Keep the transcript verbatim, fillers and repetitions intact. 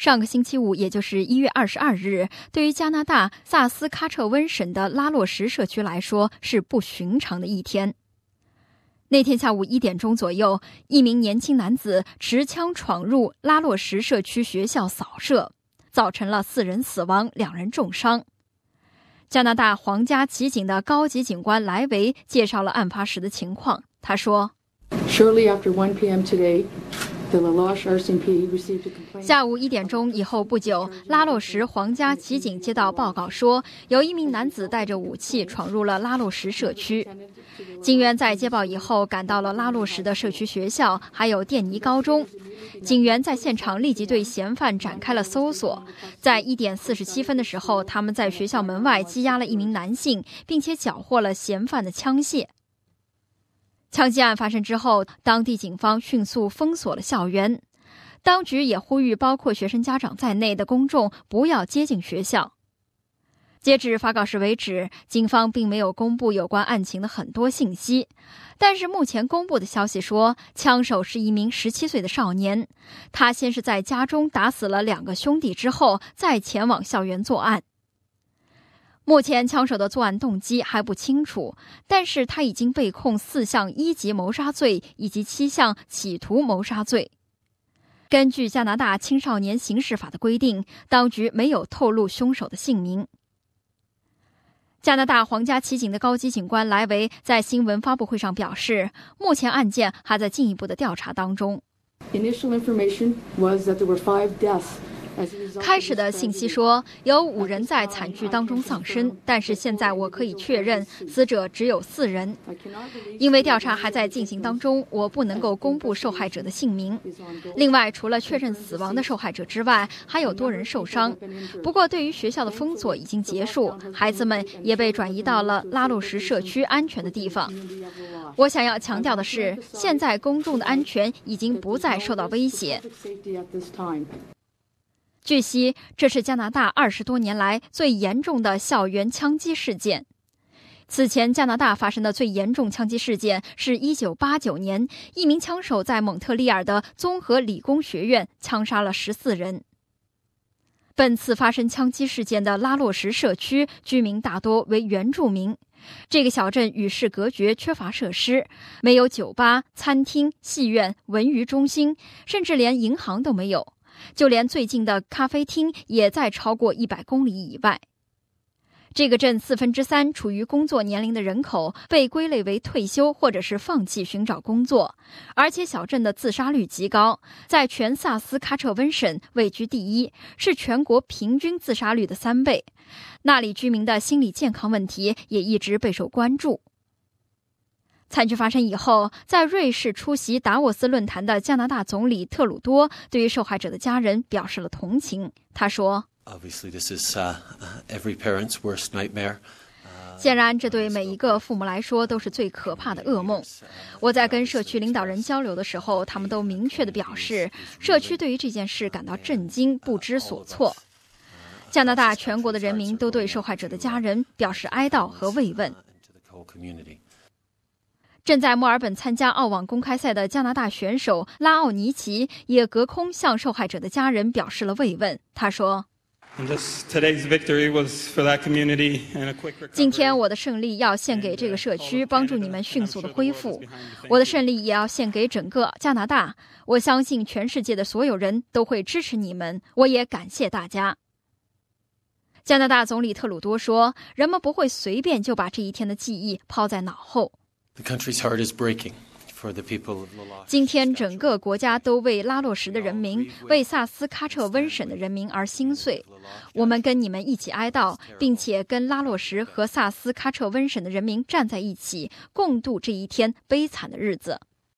上个星期五，也就是一月二十二日，对于加拿大萨斯喀彻温省的拉洛什社区来说是不寻常的一天。那天下午一点钟左右，一名年轻男子持枪闯入拉洛什社区学校扫射，造成了四人死亡，两人重伤。加拿大皇家骑警的高级警官莱维介绍了案发时的情况。他说 Shortly after one p m today, the La Loche R C M P received a complaint. 下午一点钟以后不久，拉洛什皇家骑警接到报告说，有一名男子带着武器闯入了拉洛什社区。警员在接报以后赶到了拉洛什的社区学校，还有电尼高中。警员在现场立即对嫌犯展开了搜索。在一点四十七分的时候，他们在学校门外羁押了一名男性，并且缴获了嫌犯的枪械。枪击案发生之后，当地警方迅速封锁了校园。当局也呼吁包括学生家长在内的公众不要接近学校。截至发告时为止，警方并没有公布有关案情的很多信息，但是目前公布的消息说，枪手是一名十七岁的少年，他先是在家中打死了两个兄弟之后，再前往校园作案。目前枪手的作案动机还不清楚，但是他已经被控四项一级谋杀罪以及七项企图谋杀罪。根据加拿大青少年刑事法的规定，当局没有透露凶手的姓名。加拿大皇家骑警的高级警官莱维在新闻发布会上表示，目前案件还在进一步的调查当中。 Initial information was that there were five deaths. 开始的信息说有五人在惨剧当中丧生，但是现在我可以确认死者只有四人。因为调查还在进行当中，我不能够公布受害者的姓名。另外，除了确认死亡的受害者之外，还有多人受伤。不过对于学校的封锁已经结束，孩子们也被转移到了拉洛什社区安全的地方。我想要强调的是，现在公众的安全已经不再受到威胁。据悉，这是加拿大二十多年来最严重的校园枪击事件。此前，加拿大发生的最严重枪击事件是一九八九年，一名枪手在蒙特利尔的综合理工学院枪杀了十四人。本次发生枪击事件的拉洛什社区居民大多为原住民。这个小镇与世隔绝，缺乏设施，没有酒吧、餐厅、戏院、文娱中心，甚至连银行都没有。就连最近的咖啡厅也在超过一百公里以外。这个镇四分之三处于工作年龄的人口被归类为退休或者是放弃寻找工作，而且小镇的自杀率极高，在全萨斯喀彻温省位居第一，是全国平均自杀率的三倍。那里居民的心理健康问题也一直备受关注。惨剧发生以后，在瑞士出席达沃斯论坛的加拿大总理特鲁多对于受害者的家人表示了同情。他说 Obviously, this is, uh, every parent's worst nightmare. 显然，这对每一个父母来说都是最可怕的噩梦。我在跟社区领导人交流的时候，他们都明确地表示，社区对于这件事感到震惊，不知所措。加拿大全国的人民都对受害者的家人表示哀悼和慰问。正在墨尔本参加澳网公开赛的加拿大选手拉奥尼奇也隔空向受害者的家人表示了慰问。他说，今天我的胜利要献给这个社区，帮助你们迅速的恢复。我的胜利也要献给整个加拿大。我相信全世界的所有人都会支持你们，我也感谢大家。加拿大总理特鲁多说，人们不会随便就把这一天的记忆抛在脑后。今天整个国家都为拉洛什的人民，为萨斯喀彻温省的人民而心碎。我们跟你们一起哀悼，并且跟拉洛什和萨斯喀彻温省的人民站在一起，共度这一天悲惨的日子。